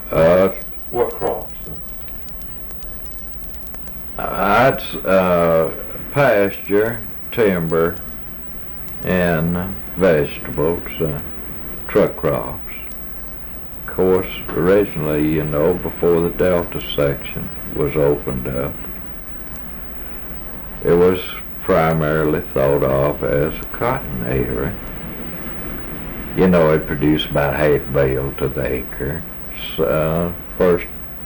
Uh, What crops? I'd pasture, timber, and vegetables, truck crops. Of course, originally, before the Delta section was opened up, it was primarily thought of as a cotton area. It produced about half bale to the acre. First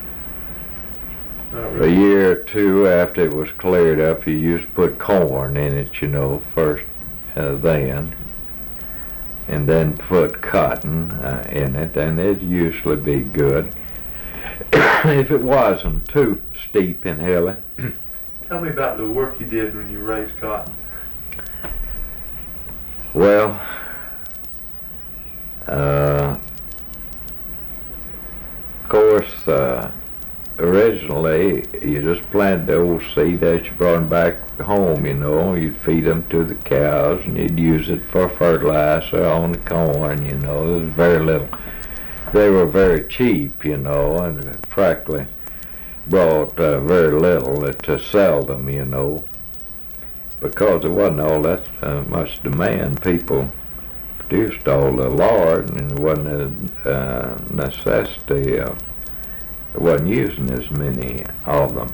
a year or two after it was cleared up, you used to put corn in it, first then. And then put cotton in it, and it'd usually be good if it wasn't too steep and hilly. Tell me about the work you did when you raised cotton. Well, of course, originally you just planted the old seed that you brought back home, you'd feed them to the cows and you'd use it for fertilizer on the corn, there was very little. They were very cheap, and practically brought very little to sell them, because there wasn't all that much demand. People produced all the lard, and there wasn't a necessity of, it wasn't using as many of them.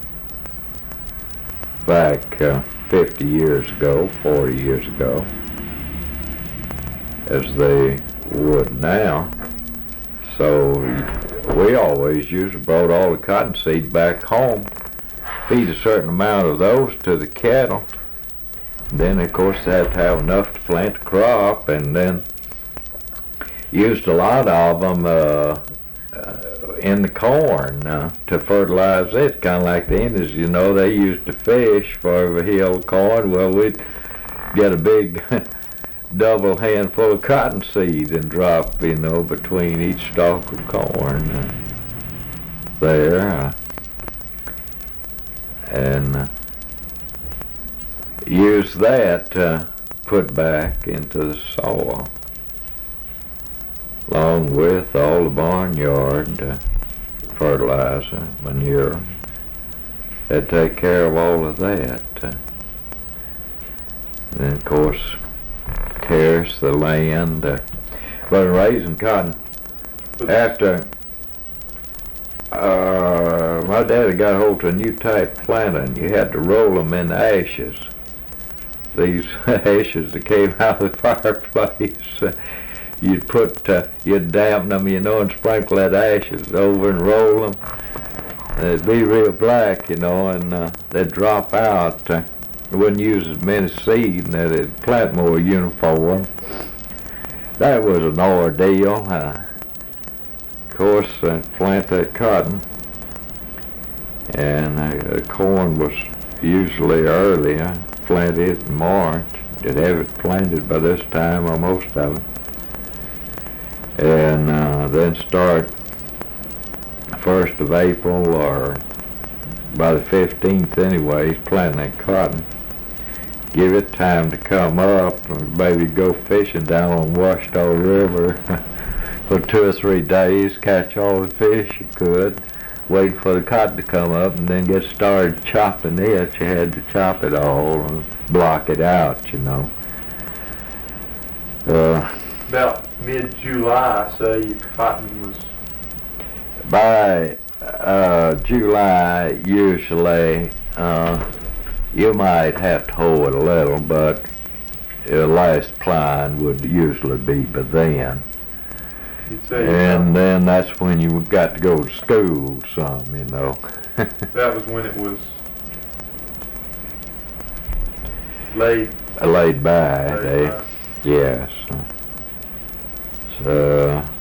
Back 50 years ago, 40 years ago, as they would now. So we always usually brought all the cottonseed back home, feed a certain amount of those to the cattle. Then, of course, they had to have enough to plant the crop, and then used a lot of them in the corn to fertilize it, kind of like the Indians, they used to fish for every hill of corn. Well, we'd get a big double handful of cottonseed and drop, between each stalk of corn there, and use that put back into the soil, along with all the barnyard fertilizer, manure. They'd take care of all of that. And then, of course, terrace the land. But in raising cotton, after my daddy got hold of a new type planter, and you had to roll them in ashes. These ashes that came out of the fireplace, you'd dampen them, and sprinkle that ashes over and roll them. It'd be real black, and they'd drop out. They wouldn't use as many seed, and it'd plant more uniform. That was an ordeal. Of course, plant that cotton, and corn was usually earlier. Plant it in March. You'd have it planted by this time, or most of it. And then start 1st of April, or by the 15th anyways, planting that cotton. Give it time to come up, and maybe go fishing down on Washita River for 2 or 3 days, catch all the fish you could, wait for the cotton to come up, and then get started chopping it. You had to chop it all and block it out, About mid-July, say, your cotton was... By July, usually, you might have to hoe it a little, but the last plowing would usually be by then. And then that's when you got to go to school some, That was when it was laid by. Yes. So